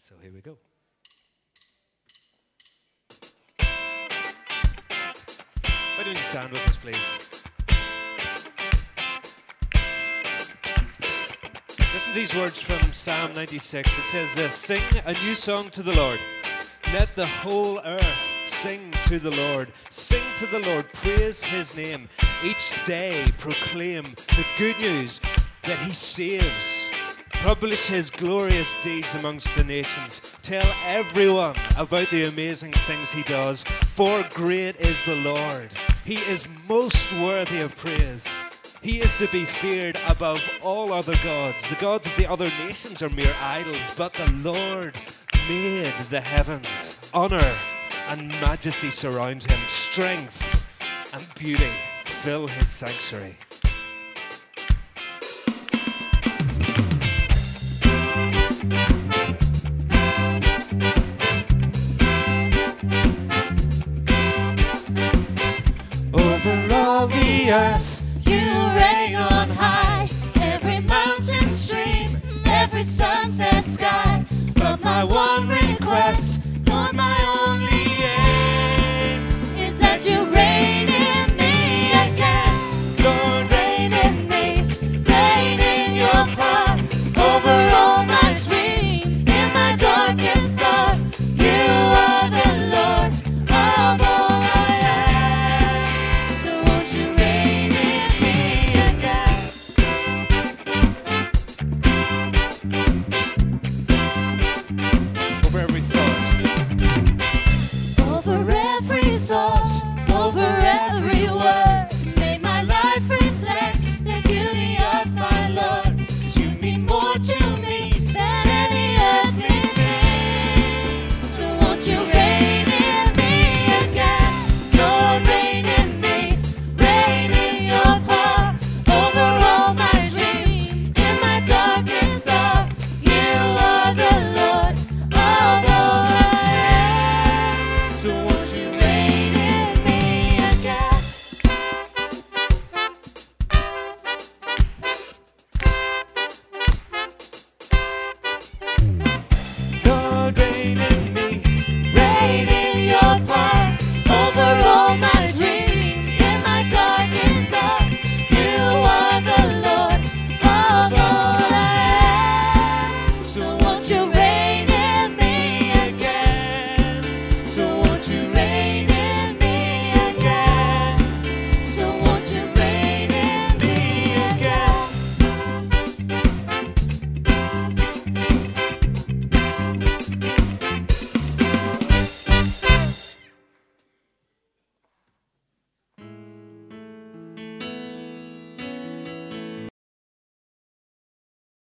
So here we go. Why don't you stand with us, please? Listen to these words from Psalm 96. It says this: sing a new song to the Lord. Let the whole earth sing to the Lord. Sing to the Lord, praise his name. Each day proclaim the good news that he saves. Publish his glorious deeds amongst the nations. Tell everyone about the amazing things he does. For great is the Lord. He is most worthy of praise. He is to be feared above all other gods. The gods of the other nations are mere idols, but the Lord made the heavens. Honor and majesty surround him. Strength and beauty fill his sanctuary.